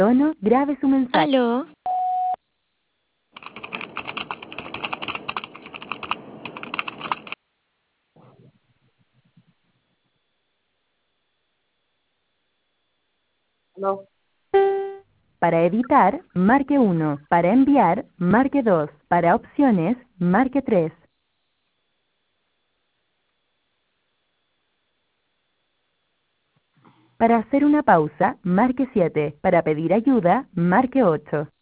tono, grabe su mensaje. Aló. No. Para editar, marque 1. Para enviar, marque 2. Para opciones, marque 3. Para hacer una pausa, marque 7. Para pedir ayuda, marque 8.